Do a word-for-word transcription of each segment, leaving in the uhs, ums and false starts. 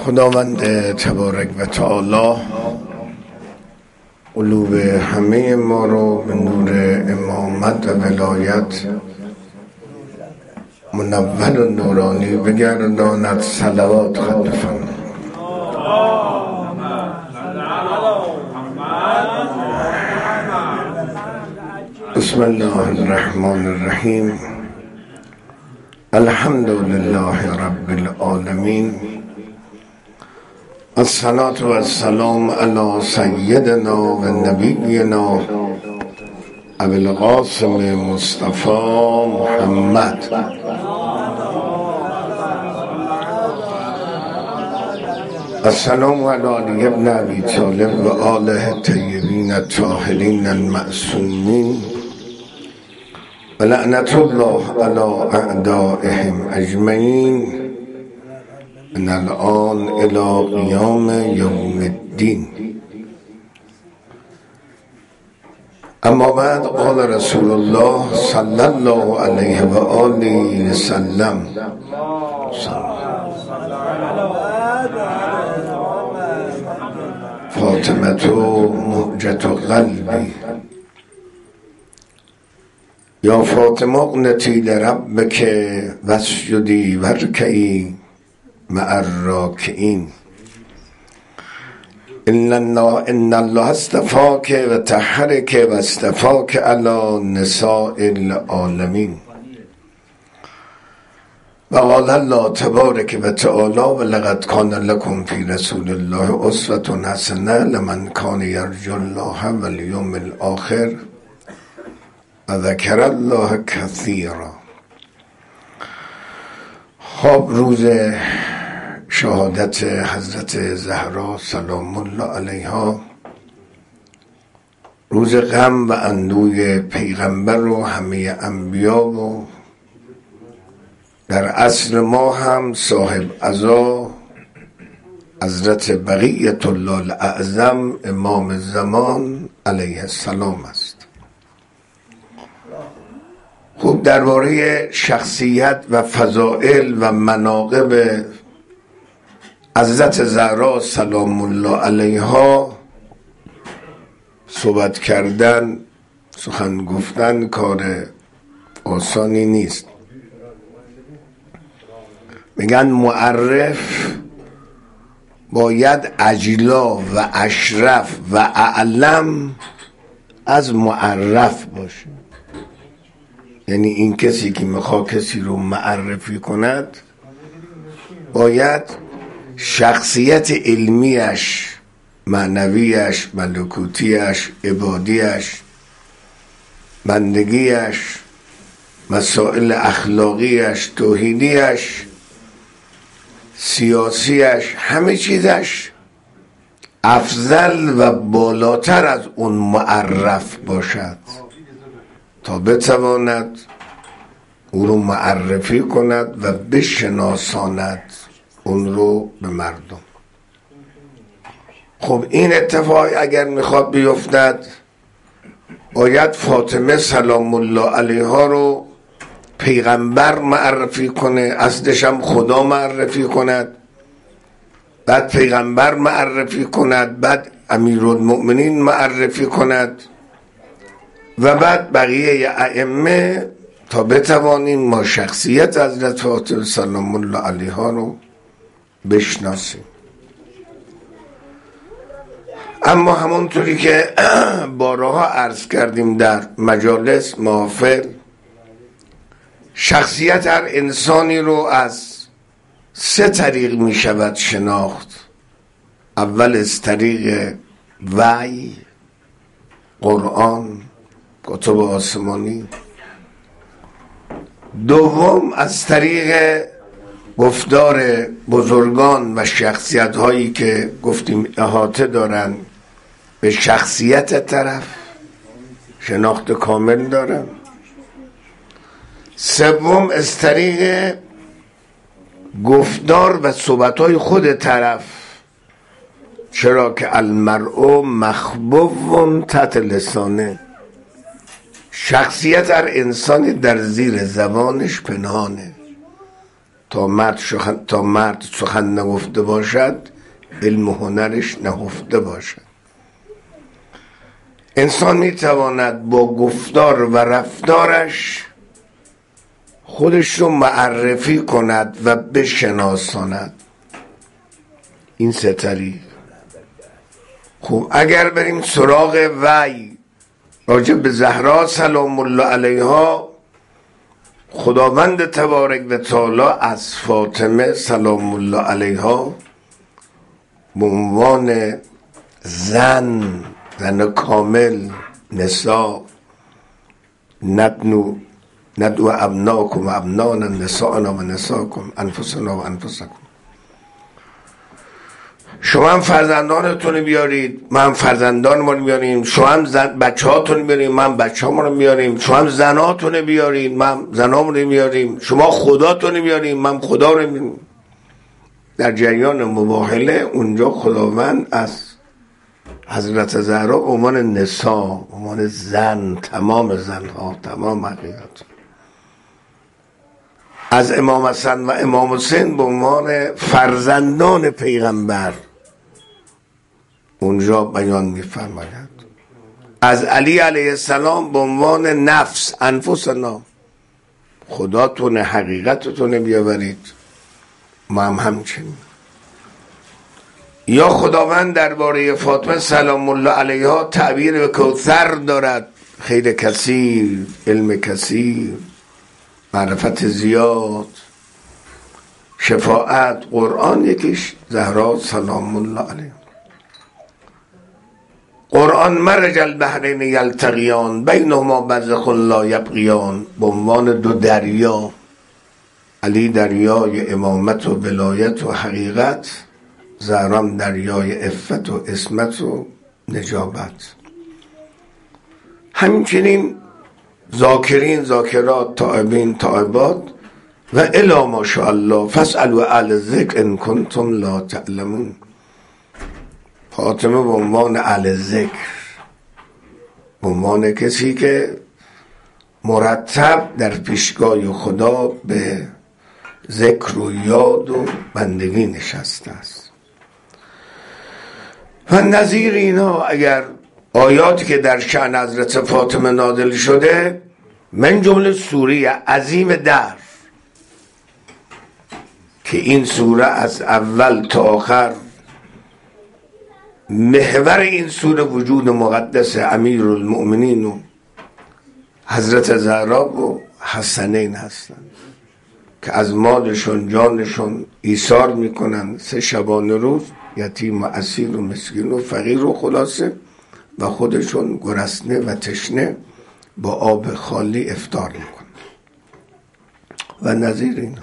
خداوند تبارک و تعالی قلوب همه ما رو به نور امامت و ولایت منور و نورانی بگرداند. صلوات خواند فرمایید. بسم الله الرحمن الرحیم. الحمد لله رب العالمین. الصلاة و السلام علی سیدنا و نبینا ابی القاسم مصطفی محمد. السلام علی علی ابن ابی طالب و آله طیبین الطاهرین المعصومین و لعنت الله علی اعدائهم اجمعین من الان الى قیام یوم الدین. اما بعد، قال رسول الله صلی الله علیه و آله و سلم: فاطمة مهجة قلبی یا فاطمه اقنتی لربک واسجدی وارکعی مع الراکعین. ان الله ان الله اصطفاک و طهرک و اصطفاک علی نساء العالمین. و قال الله تبارک و تعالی: و لقد کان لکم فی رسول الله اسوة حسنة لمن کان یرجو الله والیوم الاخر و ذکر الله کثیرا. خب، روز شهادت حضرت زهرا سلام الله علیها، روز غم و اندوی پیغمبر و همه انبیا و در عصر ما هم صاحب عزا حضرت بقیة الله الاعظم امام زمان علیه السلام است. خوب، درباره شخصیت و فضائل و مناقب حضرت زهرا سلام الله علیها صحبت کردن، سخن گفتن کار آسانی نیست. میگن معرف باید اجلا و اشرف و اعلم از معرف باشه. یعنی این کسی که میخواد کسی رو معرفی کند باید شخصیت علمیش، معنویش، ملکوتیش، عبادیش، بندگیش، مسائل اخلاقیش، توحیدیش، سیاسیش، همه چیزش افضل و بالاتر از اون معرف باشد تا بتواند او رو معرفی کند و بشناساند اون رو به مردم. خب، این اتفاق اگر میخواد بیفتد باید فاطمه سلام الله علیها رو پیغمبر معرفی کنه، اصلش هم خدا معرفی کند، بعد پیغمبر معرفی کند، بعد امیرالمؤمنین معرفی کند و بعد بقیه ائمه، تا بتوانیم ما شخصیت حضرت فاطمه سلام الله علیها رو بشناسیم. اما همونطوری که بارها عرض کردیم در مجالس محافل، شخصیت هر انسانی رو از سه طریق می شود شناخت. اول از طریق وحی، قرآن، کتب آسمانی. دوم از طریق گفتار بزرگان و شخصیت هایی که گفتیم احاطه دارن به شخصیت طرف، شناخت کامل دارن. سوم از طریق گفتار و صحبت های خود طرف، چرا که المرء مخبوب تحت لسانه، شخصیت هر انسانی در زیر زبانش پنهانه. تا مرد سخن تا مرد سخن نگفته باشد علم و هنرش نهفته باشد. انسان میتواند با گفتار و رفتارش خودش رو معرفی کند و بشناساند. این سه طریق. خب اگر بریم سراغ وحی راجع به زهرا سلام الله علیها، خداوند تبارک و تعالی از فاطمه سلام الله علیها به عنوان زن زن کامل، نساء ندنو ندعو ابناکم و ابنانا نساءنا و نساءکم انفسنا و انفسکم، شما هم فرزندانتون بیارید، من فرزندان ما رو بیاریم، شما هم زن... بچه هاتون بیاریم، من بچه ها رو بیاریم، شما هم زناتون بیارید، من زنام رو بیاریم، شما خداتون بیاریم، من خدا رو بیاریم. در جریان مباهله اونجا خداوند از حضرت زهرا به عنوان نساء، به عنوان زن، تمام زنها، تمام حقیقت، از امام حسن و امام حسین به عنوان فرزندان پیغمبر اونجا بیان می‌فرماید، از علی علیه السلام به عنوان نفس، انفسنا، خداتون، حقیقتتون بیاورید، ما هم همچنین. یا خداوند درباره فاطمه سلام الله علیها تعبیر به کوثر دارد، خیر کثیر، علم کثیر، معرفت زیاد، شفاعت، قرآن یکیش، زهرا سلام الله علیها. قرآن مرج البحرین یلتقیان بینهما برزخ لا یبغیان، به عنوان دو دریا، علی دریای امامت و ولایت و حقیقت، زهرام دریای عفت و عصمت و نجابت. همچنین ذاکرین، ذاکرات، تائبین، تائبات و الی ما شاء الله فاسألوا اهل الذکر ان کنتم لا تعلمون. فاطمه به عنوان اهل ذکر، به عنوان کسی که مرتب در پیشگاه خدا به ذکر و یاد و بندگی نشسته است. و نظیر اینا اگر آیاتی که در شأن حضرت فاطمه نازل شده، من جمله سوره عظیم در که این سوره از اول تا آخر محور این سوره وجود مقدس امیرالمؤمنین و حضرت زهرا و حسنین هستند که از مالشون جانشون ایثار میکنن، سه شبانه روز یتیم و اسیر و مسکین و فقیر و خلاصه، و خودشون گرسنه و تشنه با آب خالی افطار میکنن و نظیر اینا.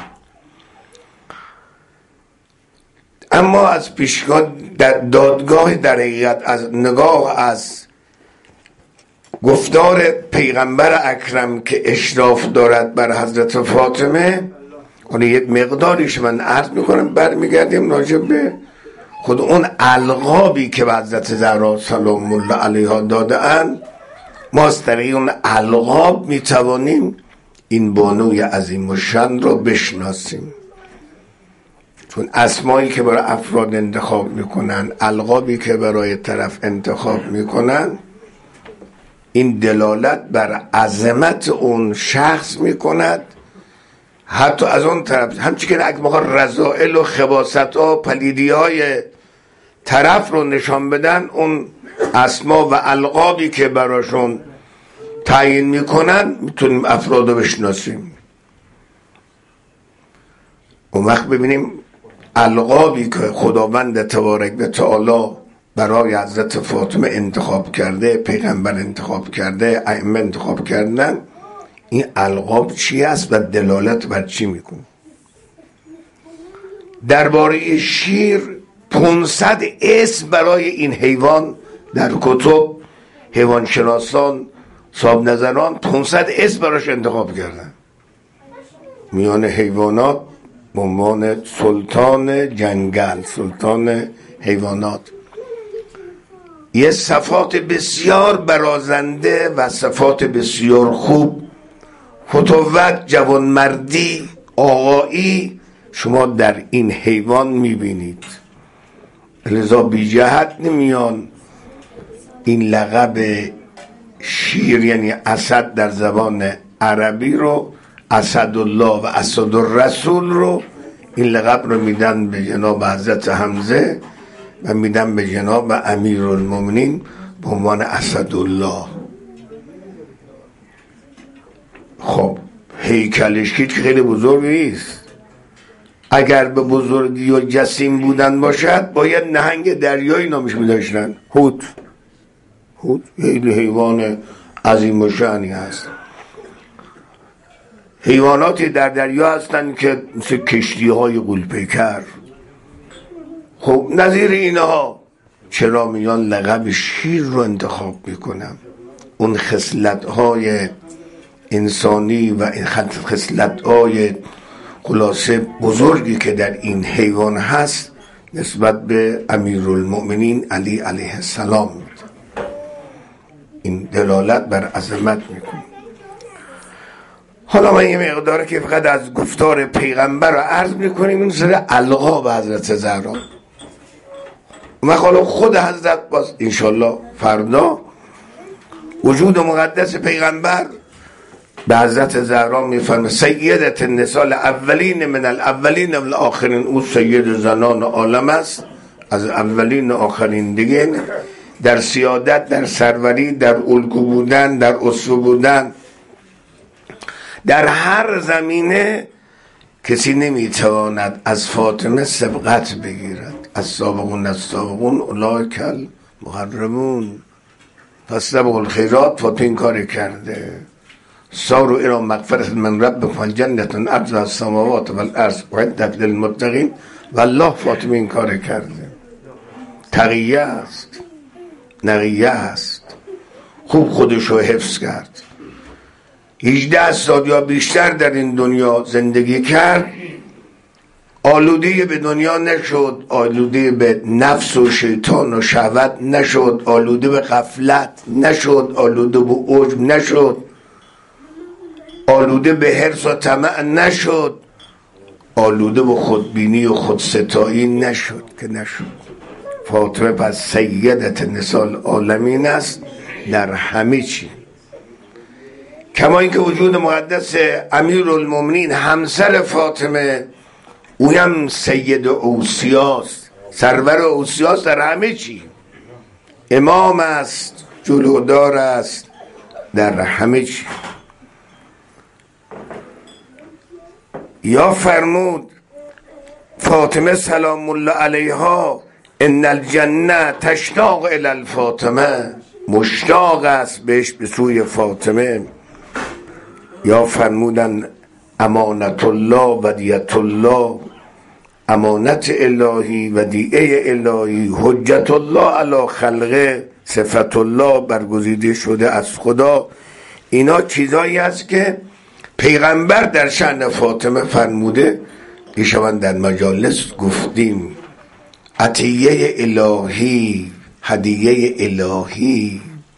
اما از پیشگاه در دادگاه در حقیقت، از نگاه از گفتار پیغمبر اکرم که اشراف دارد بر حضرت فاطمه، اون یک مقداریش من عرض میکنم، برمیگردیم راجع به خود اون القابی که به حضرت زهرا سلام الله علیها داده اند. ما از طریق اون القاب میتوانیم این بانوی عظیم و شان رو بشناسیم، چون اسمایی که برای افراد انتخاب میکنن، القابی که برای طرف انتخاب میکنن، این دلالت بر عظمت اون شخص میکند. حتی از اون طرف همچی که اگه ما رذائل و خباثت ها، پلیدی های طرف رو نشان بدن، اون اسما و القابی که براشون تعیین میکنن میتونیم افراد رو بشناسیم. اون وقت ببینیم القابی که خداوند تبارک و تعالی برای حضرت فاطمه انتخاب کرده، پیغمبر انتخاب کرده، ائمه انتخاب کردن، این القاب چی است و دلالت بر چی میکنه. درباره شیر پانصد اسم برای این حیوان در کتب حیوانشناسان، صاحب نظران پانصد اسم براش انتخاب کردن. میان حیوانات به عنوان سلطان جنگل، سلطان حیوانات، یه صفات بسیار برازنده و صفات بسیار خوب، فتوت، جوانمردی، آقایی شما در این حیوان میبینید. لذا بی جهت نمیان این لقب شیر یعنی اسد در زبان عربی رو، اسدالله و اسدالرسول رو، این لقب رو میدن به جناب حضرت حمزه و میدن به جناب امیرالمومنین به عنوان اسدالله. خب هیکلش که خیلی بزرگ نیست. اگر به بزرگی و جسیم بودن باشد باید نهنگ دریایی نامش می‌داشتن. حوت حوت خیلی حیوان عظیم و شأنی هست. حیواناتی در دریا هستن که مثل کشتی های غول‌پیکر. خب نظیر اینها چرا میان لقب شیر رو انتخاب میکنم؟ اون خصلت های انسانی و این خصلت های خلاصه بزرگی که در این حیوان هست نسبت به امیرالمؤمنین علی علیه السلام میده. این دلالت بر عظمت میکنه. حالا من یه مقداره که فقط از گفتار پیغمبر رو عرض میکنیم، این سر القاب حضرت زهرا و حالا خود حضرت باز انشالله فردا وجود مقدس پیغمبر به حضرت زهرا میفرمه سیدت النساء الاولین من الاولین و الاخرین. او سید زنان عالم است، از اولین و آخرین دیگه، در سیادت، در سروری، در الگو بودن، در اسوه بودن، در هر زمینه کسی نمیتواند از فاطمه سبقت بگیرد. از سابقون از سابقون اولئک المقربون، فاستبقوا الخیرات. فاطمه این کار کرده. ساروا الی مغفرة من ربکم جنة عرضها السماوات والارض اعدت للمتقین. والله فاطمه این کار کرده. تقیه است، نقیه است، خوب خودشو حفظ کرد. هجده سال یا بیشتر در این دنیا زندگی کرد، آلوده به دنیا نشد، آلوده به نفس و شیطان و شهوت نشد، آلوده به غفلت نشد، آلوده به عجب نشد، آلوده به حرص و طمع نشد، آلوده به خودبینی و خودستایی نشد که نشد. فاطمه پس سیدت نساء العالمین است در همه چی. کما اینکه وجود مقدس امیرالمومنین همسر فاطمه اویم سید اوصیاست، سرور اوصیاست در همه چی. امام است، جلودار است در همه چی. یا فرمود فاطمه سلام الله علیها ان الجنه تشتاق الی الفاطمه، مشتاق است بهش، به سوی فاطمه. یا فرمودن امانت الله ودیعت الله، امانت الهی ودیعه الهی، حجت الله علی خلقه، صفت الله برگزیده شده از خدا. اینا چیزایی است که پیغمبر در شأن فاطمه فرموده. ایشان در مجالس گفتیم عطیه الهی، هدیه الهی،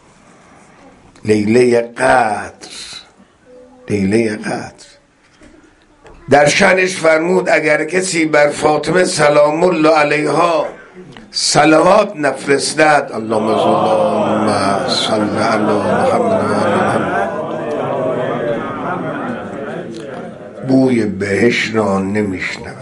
لیله قدر، لیله قدر. در شأنش فرمود اگر کسی بر فاطمه سلام الله علیها صلوات نفرستد، اللهم صل علی محمد، بوی بهشت را نمیشنود.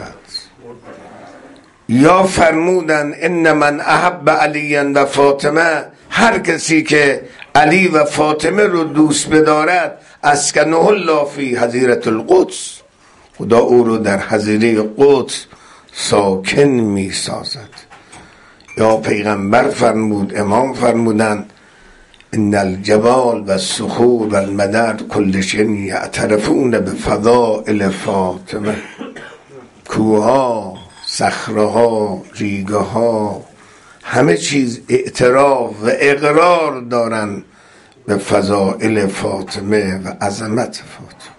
یا فرمودن ان من احب علی و فاطمه، هر کسی که علی و فاطمه رو دوست بدارد، اسکنه الله فی حظیره القدس، خدا او رو در حظیره قدس ساکن می سازد. یا پیغمبر فرمود، امام فرمودن ان الجبال و الصخور و المدر کلشن یعترفون به فضائل فاطمه. کوها، صخره‌ها، ریگه‌ها، همه چیز اعتراف و اقرار دارن به فضائل فاطمه و عظمت فاطمه.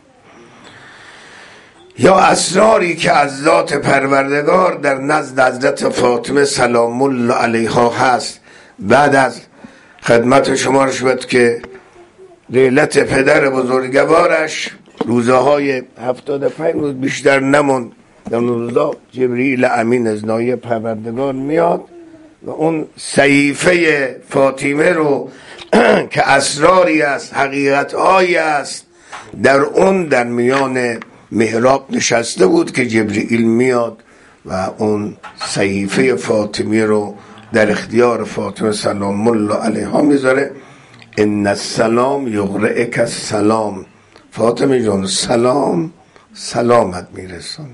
یا اسراری که از ذات پروردگار در نزد حضرت فاطمه سلام الله علیها هست. بعد از خدمت شما رشد که لیلت پدر بزرگوارش روزهای هفتاد و پنج روز بیشتر نمون در اون روزا جبرئیل امین از نایه پروردگار میاد و اون صحیفه فاطمه رو که اسراری است، حقیقت‌هایی است، در اون در میان محراب نشسته بود که جبرئیل میاد و اون صحیفه فاطمه رو در اختیار فاطمه سلام الله علیها میذاره. ان السلام یقرئک السلام، فاطمه جان سلام سلامت میرسون.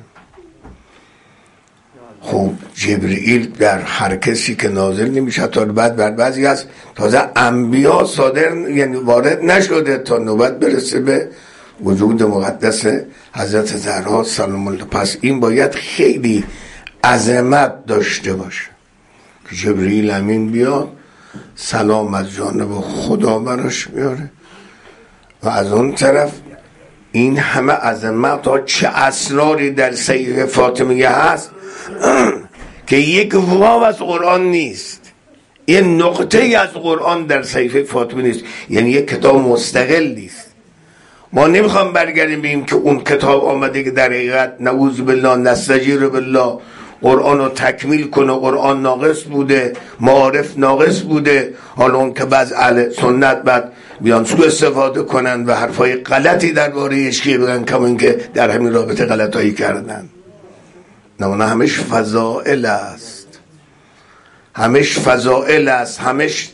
خب جبرئیل در هر کسی که نازل نمیشه تا بعد بر بعضی از تازه انبیا صادر یعنی وارد نشده تا نوبت برسه به وجود مقدس حضرت زهرا سلام الله. پس این باید خیلی عظمت داشته باشه که جبرئیل امین بیاد سلام از جانب خدا براش میاره و از اون طرف این همه عظمت ها چه اسراری در صحیفه فاطمیه هست که یک واو از قرآن نیست، یه نقطه ای از قرآن در صحیفه فاطمه نیست، یعنی یک کتاب مستقل نیست. ما نمیخوام برگردیم بگیم که اون کتاب آمده که در حقیقت نعوذ بالله نستجیر بالله قرآن رو تکمیل کنه، قرآن ناقص بوده، معارف ناقص بوده، حالا اون که بعض اهل سنت بعد بیان سو استفاده کنن و حرفای غلطی درباره اشکیه بگن کما اینکه در همین رابطه غلطایی کردن. نه همش فضائل است، همش فضائل است، همش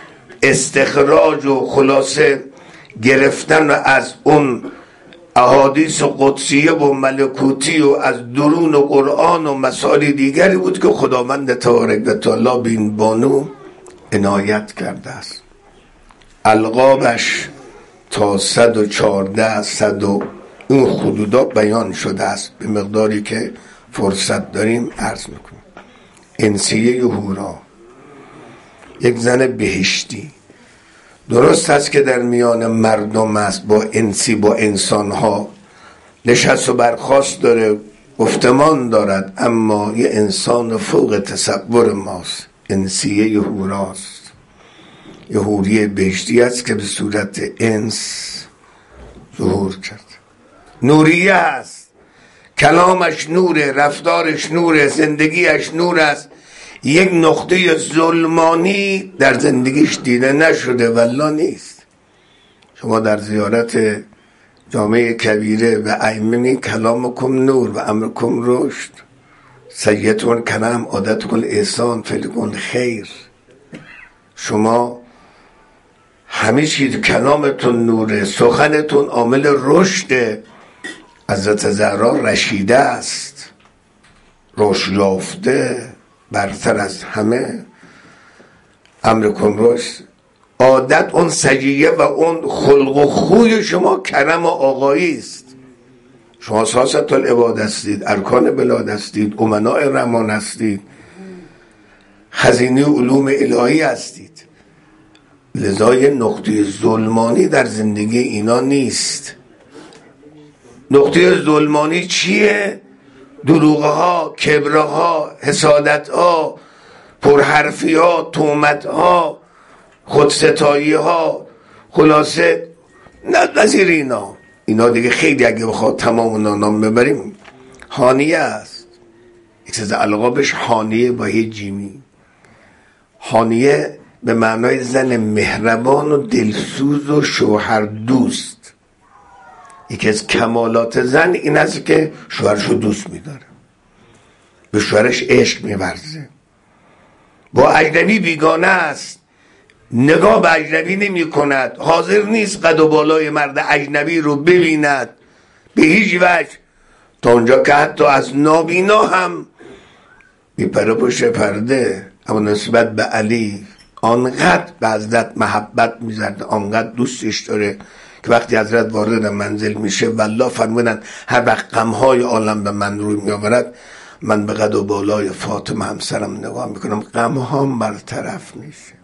استخراج و خلاصه گرفتن از اون احادیث قدسیه و ملکوتی و از درون قرآن و مسائل دیگری بود که خداوند تبارک و تعالی به این بانو عنایت کرده است. القابش تا صد و چهارده صد و اون حدودا بیان شده است، به مقداری که فرصت داریم عرض میکنیم. انسیه هورا، یک زن بهشتی، درست است که در میان مردم است، با انسی با انسانها نشست و برخاست داره، گفتمان دارد، اما یه انسان فوق تصور ماست. انسیه هوراست، یه حوری بهشتی است که به صورت انس ظهور کرد. نوریه است، کلامش نوره، رفتارش نوره، زندگیش نور است. یک نقطه ظلمانی در زندگیش دیده نشده والله نیست. شما در زیارت جامعه کبیره و ائمه کلامکم نور و امرکم رشد، سیدتون کرم، عادتکم احسان، فعلکم خیر. شما همه چیز کلامتون نوره، سخنتون عامل رشد. حضرت زهرا رشیده است، رشد یافته، برتر از همه. امرکم رشد، عادت اون سجیه و اون خلق و خوی شما کرم و آقایی است. شما ساست العباد هستید، ارکان بلاد هستید، امناء رحمان هستید، خزینه علوم الهی هستید. لذای نقطه ظلمانی در زندگی اینا نیست. نقطه ظلمانی چیه؟ دروغه ها، کبره ها، حسادت ها، پرحرفی ها، تهمت ها، خودستایی ها، خلاصه نظیر اینا. اینا دیگه خیلی اگه بخواد تمام اونا نام ببریم حانیه است. یک چیز القابش حانیه با یه جیمی. حانیه به معنای زن مهربان و دلسوز و شوهر دوست. یکی از کمالات زن این است که شوهرشو دوست میداره، به شوهرش عشق میورزه. با اجنبی بیگانه است، نگاه به اجنبی نمی کند، حاضر نیست قد و بالای مرد اجنبی رو ببیند به هیچ وجه، تا اونجا که حتی از نابینا هم میپره پشت پرده. اما نسبت به علی آنقدر به حضرت محبت میزرده، آنقدر دوستش داره که وقتی حضرت وارد منزل میشه والله فرمودن هر وقت غمهای عالم به من روی میآورد، من به قد و بالای فاطمه همسرم نگاه میکنم، غمهام برطرف میشه.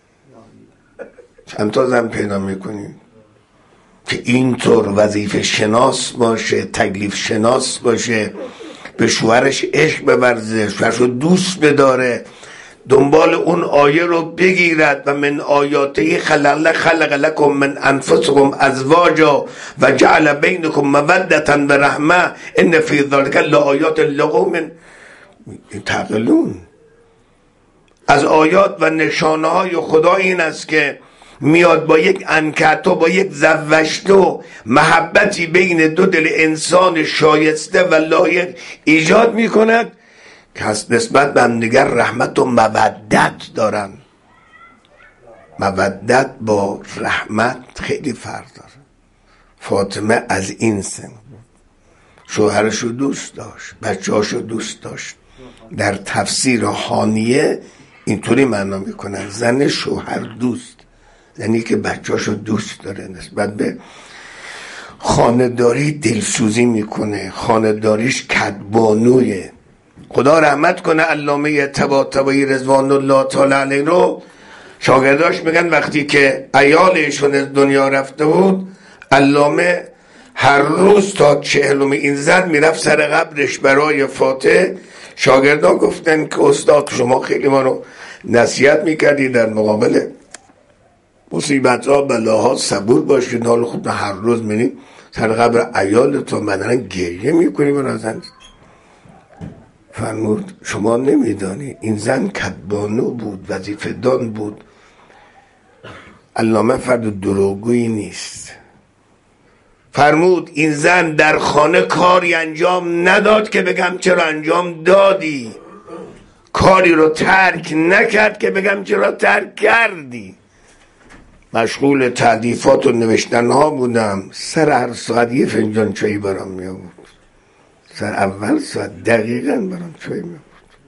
چند تا زن پیدا میکنیم که اینطور وظیفه شناس باشه، تکلیف شناس باشه، به شوهرش عشق بورزه، شوهرش رو دوست بداره، دنبال اون آیه رو بگیرد و من آیاته خلق خلق لکم من انفسکم ازواجا و جعل بینکم مودة و رحمه ان فی ذلک لآیات لقوم تعقلون. از آیات و نشانه های خدا این است که میاد با یک انکتو، با یک زوشتو محبتی بین دو دل انسان شایسته و لایق ایجاد میکند که نسبت به همدیگر رحمت و مودت دارن. مودت با رحمت خیلی فرق داره. فاطمه از این سن شوهرشو دوست داشت، بچه‌هاشو دوست داشت. در تفسیر هانیه اینطوری معنا میکنن زن شوهر دوست، زنی که بچه‌هاشو دوست داره، نسبت به خانه‌داری دلسوزی میکنه، خانه‌داریش کدبانویه. خدا رحمت کنه علامه طباطبایی رضوان الله تعالی علیه رو، شاگرداش میگن وقتی که عیالشون از دنیا رفته بود، علامه هر روز تا چهلم این زن میرفت سر قبرش برای فاتح. شاگردان گفتن که استاد شما خیلی ما رو نصیحت میکردی در مقابل مصیبت ها بلاها صبور باشید، حال خوب هر روز میریم سر قبر عیالتون بدن گریه میکنی برازن. فرمود شما نمیدانی این زن کدبانو بود، وظیفه دان بود. علامه فرد دروغگویی نیست. فرمود این زن در خانه کاری انجام نداد که بگم چرا انجام دادی، کاری رو ترک نکرد که بگم چرا ترک کردی. مشغول تألیفات و نوشتن ها بودم، سر هر ساعت یه فنجان چایی برام می آورد، سر اول ساعت دقیقاً برام چایی می آورد.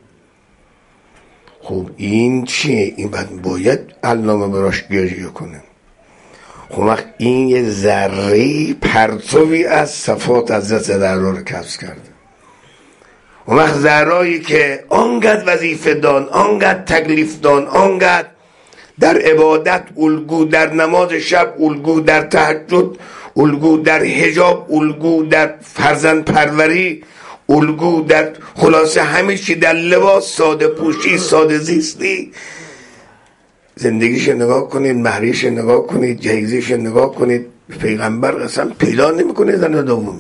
خب این چیه؟ این باید, باید علامه براش گریه کنه. خب وقت این یه ذره پرتوی از صفات حضرت زهرا رو کسب کرده. اون وقت زهرایی که آنقدر وظیفه دان، آنقدر تکلیف دان، آنقدر در عبادت الگو، در نماز شب الگو، در تهجد الگو، در حجاب الگو، در فرزند پروری الگو، در خلاصه همه چی، در لباس ساده پوشی، ساده زیستی. زندگیش نگاه کنید، مهریش نگاه کنید، جهیزش نگاه کنید. پیغمبر قسم پیدا نمیکنه زن دومی.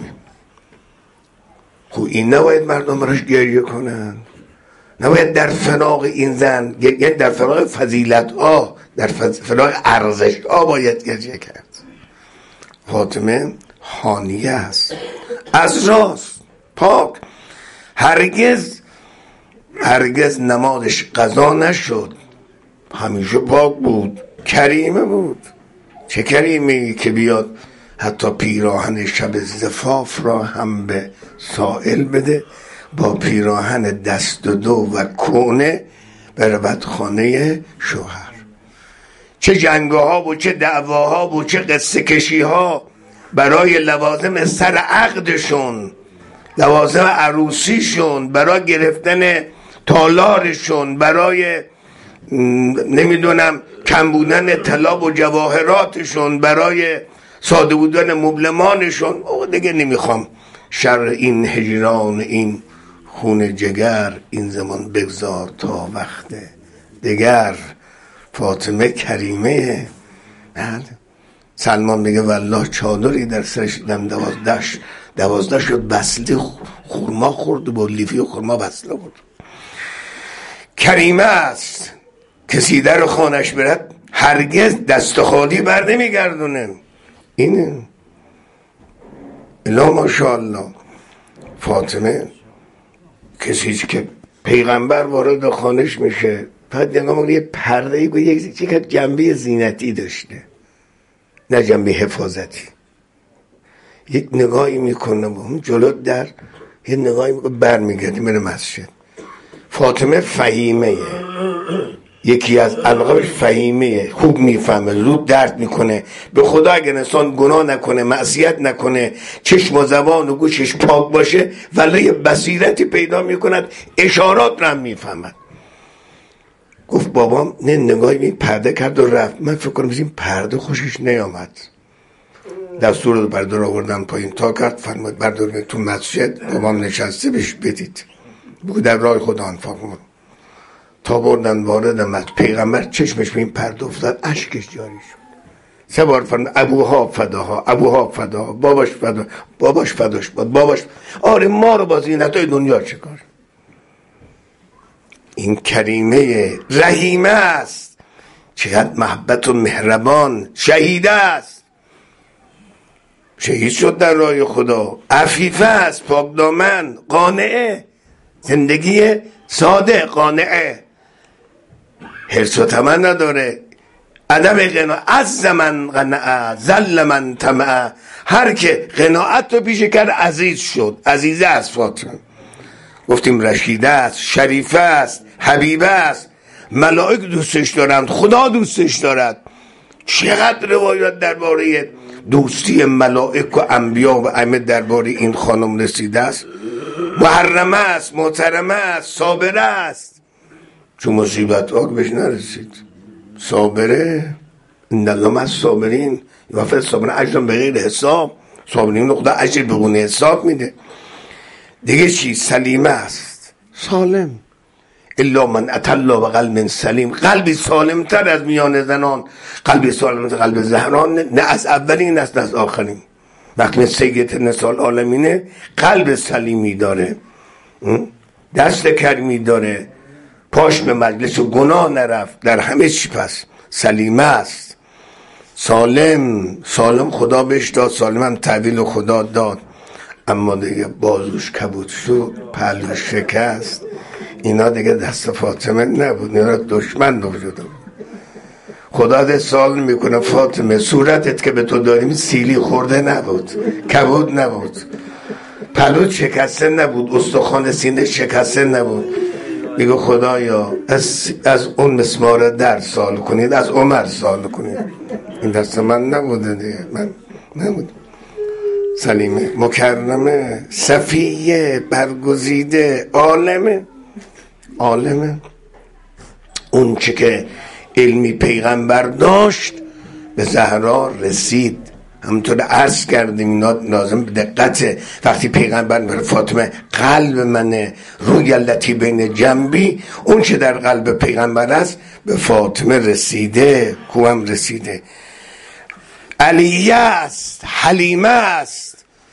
خب این نباید مردم براش گریه کنن، نباید در فراق این زن، یعنی در فراق فضیلت ها، در فراق ارزش ها باید گریه کرد. فاطمه حانیه است، از راست پاک، هرگز هرگز نمازش قضا نشد، همیشه پاک بود، کریمه بود. چه کریمه که بیاد حتی پیراهن شب زفاف را هم به سائل بده، با پیراهن دست و دو و کونه برود خانه شوهر. چه جنگها و چه دعواها و چه قصه کشیها برای لوازم سر عقدشون، لوازم عروسیشون، برای گرفتن تالارشون، برای نمیدونم کم بودن طلا و جواهراتشون، برای ساده بودن مبلمانشون. او دیگه نمیخوام شر این هجران، این خون جگر، این زمان بگذار تا وقت دیگر. فاطمه کریمه. سلمان میگه والله چادری در سرش دیدم دوازدهش دوازده شد بسله خورما خورد، با لیفی خورما بسله بود. کریمه است، کسی در خانش برد هرگز دست خالی بر نمیگردونه. اینه الا ماشاءالله. فاطمه کسی که پیغمبر وارد خانش میشه، فقط نگاه یه پرده ای یک یک جنبه زینتی داشته، نه جنبه حفاظتی. یک نگاهی میکنه با اون جلو در، یه نگاهی میکنه برمیگردی میره مسجد. فاطمه فهیمه، یکی از القابش فهیمه، خوب میفهمه، زود درد میکنه. به خدا اگر انسان گناه نکنه، معصیت نکنه، چشم و زبان و گوشش پاک باشه، ولی یه بصیرتی پیدا میکند، اشارات رو هم میفهمد. گفت بابام نه نگاهی می پرده کرد و رفت. من فکر کنم این پرده خوشش نیامد، دستور رو بردار آوردن پایین تا کرد، فرمود بردار تو مسجد بابام نشسته بهش بدید، بگو در راه خدا انفاق کنم. تا بردن وارد مسجد، پیغمبر چشمش به این پرده افتاد، اشکش جاری شد. سه بار فرمود ابوها فداها، ابوها فداها، باباش فدا، باباش فداش بود، باباش. آره ما رو با زینت‌های دنیا چیکار؟ این کریمه رحیمه است، چقدر محبت و مهربان، شهید است، شهید شد در راه خدا، عفیفه است، پاکدامن، قانعه، زندگی ساده، قانعه، حرص و طمع نداره، عدم قناعت. از من قناعه ذل من طمع، هر که قناعت رو پیشه کرد عزیز شد. عزیزه است فاطمه، گفتیم رشیده است، شریفه است، حبیبه است، ملائک دوستش دارند، خدا دوستش دارد. چقدر روایات درباره دوستی ملائک و انبیا و ائمه درباره این خانم رسیده است. محرمه است، محترمه است، صابره است، چون مصیبت ها بهش نرسید. صابره، این الله از صابرین یوفر صابرین اجرا به غیر حساب، صابرین خدا اجر بگونه حساب میده. دیگه چی؟ سلیمه است، سالم. الا من اتى الله بقلب سلیم، قلبی سالم تر از میان زنان، قلبی سالم تر قلب زهران، نه از اولین است نه از آخرین. وقتی سید نساء العالمینه قلب سلیمی داره، دست کریمی داره، پاش به مجلس و گناه نرفت، در همه چی پس سلیمه است، سالم. سالم خدا بهش داد، سالم هم تعویل خدا داد، اما دیگه بازوش کبود شد، پهلوش شکست. اینا دیگه دست فاطمه نبود، اینا دشمن وجود. خدا ده سوال میکنه فاطمه صورتت که به تو داریم سیلی خورده نبود، کبود نبود، پهلوت شکسته نبود، استخوان سینه شکسته نبود. میگه خدایا از, از اون مسمار در سوال کنید، از عمر سوال کنید. این دست من نبوده دیگه، من نبود. سلیمه، مکرمه، صفیه، برگزیده، عالمه. عالمه اون چه که علمی پیغمبر داشت به زهرا رسید. همونطور عرض کردیم اینا لازم به دقته. وقتی پیغمبر بر فاطمه قلب منه روی التی بین جنبی، اون چه در قلب پیغمبر است به فاطمه رسیده. کوم رسیده. علیه است، حلیمه است،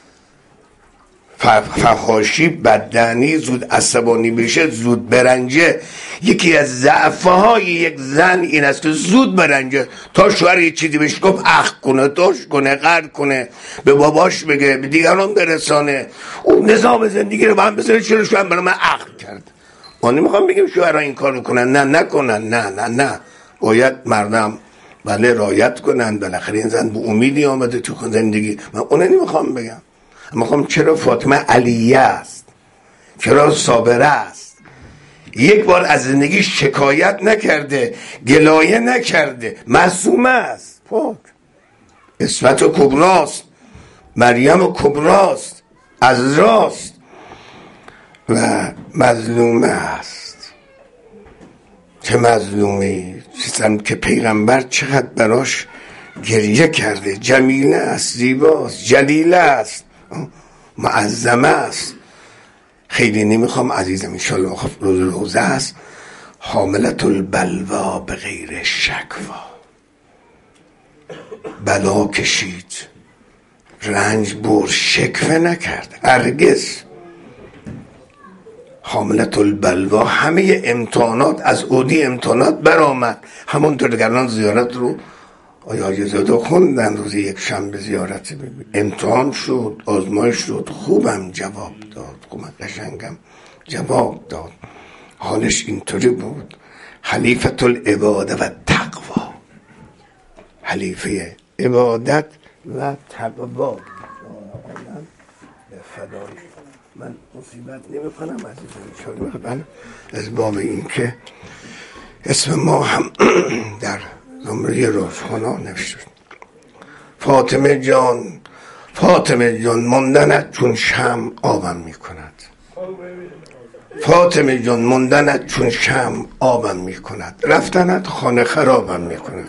فخاشی، بددهنی، زود عصبانی بشه، زود برنجه. یکی از ضعفه های یک زن این است که زود برنجه. تا شوهر یه چیزی بهش گفت اخ کنه، توش کنه، قرد کنه، به باباش بگه، به دیگران برسانه، اون نظام زندگی رو به هم بزنه. چرا شوهر برای من اخ کرد؟ ما نمیخوام بگیم شوهرها این کارو کنن، نه نکنن، نه نه نه باید مردم بله رعایت کنن. بالاخره این زن به امیدی آمده تو زندگی، من اون نمیخوام بگم. میخوام چرا فاطمه علیه است، چرا صابره است، یک بار از زندگی شکایت نکرده، گلایه نکرده، معصومه است، پاک، عصمت و کبراست، مریم و کبراست، از راست و مظلومه است. چه مظلومی، چیزم که پیغمبر چقدر براش گریه کرده. جمیله است، زیباست، جلیله است، معظمه است. خیلی نمیخوام عزیزم، انشالله روز روزه است. حاملت البلوا به غیر شکوا، بلا کشید، رنج بر، شکوه نکرد هرگز. حاملت البلوا، همه امتحانات از اودی امتحانات برآمد. همونطور دیگران زیارت رو آیا اجازه خوندن روز یک شنبه زیارت ببین. امتحان شد، آزمایش شد، خوبم جواب داد، خوبم قشنگم جواب داد. حالش اینطوری بود. حلیفت العباده و تقوا، حلیفه عبادت و تقوا. من مصیبت نمی کنم عزیزم، من از باب این که اسم ما هم در زمره روزخونا نوشته. فاطمه جان، فاطمه جان، ماندنت چون شمع آبم می کند. فاطمه جان، ماندنت چون شمع آبم می کند. رفتنت خانه خرابم می کند.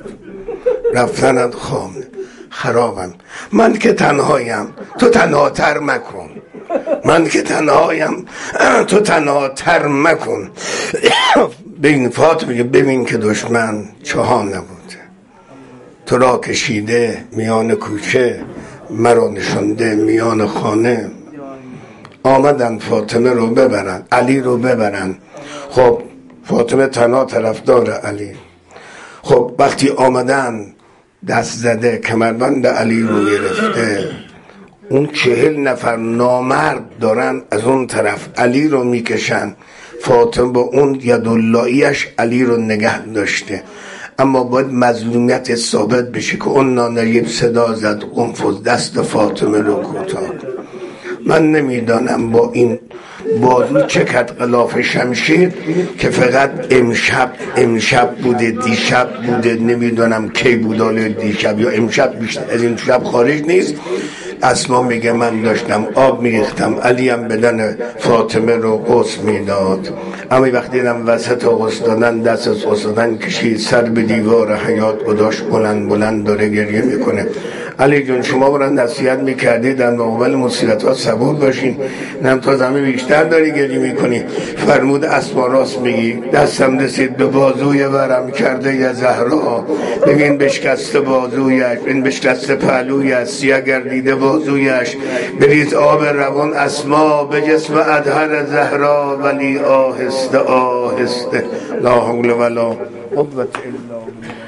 رفتنت خانه خرابم. من که تنهایم، تو تنها تر مکن. من که تنهایم تو تنها تر مکن. ببین فاطمه ببین که دشمن چها نبوده، تو را کشیده میان کوچه، مرا نشانده میان خانه. آمدن فاطمه رو ببرن، علی رو ببرن. خب فاطمه تنها طرفدار علی. خب وقتی آمدن دست زده کمربند علی رو گرفته، اون چهل نفر نامرد دارن از اون طرف علی رو میکشن. فاطمه با اون یداللهیش علی رو نگه داشته، اما باید مظلومیت ثابت بشه که اون نانجیب صدا زد قنفذ، دست فاطمه رو کوتاه. من نمیدانم با این بازو چه کت غلاف شمشیر که فقط امشب امشب بوده دیشب بوده، نمیدانم کی بوده دیشب یا امشب، بیشتر از این شب خارج نیست. اسما میگه من داشتم آب میریختم، علی هم بدن فاطمه رو غسل میداد، اما وقتی دیدم وسط غسل دادن دست از غسل دادن کشید سر به دیوار حیاط گذاشت، بلند بلند داره گریه میکنه. علی جون شما برای نصیحت میکردی در مقابل مصیبت ها صبور باشین، نم تا زمین بیشتر داری گریه میکنی. فرمود اسما راست میگی، دستم رسید به بازوی ورم کرده ی زهرا، ببین بشکسته بازویش، این بشکسته پهلویش، سیاه گردیده بازویش، بریز آب روان اسما به جسم ادهر زهرا، ولی آهسته آهسته. لا حول ولا قوة الا بالله.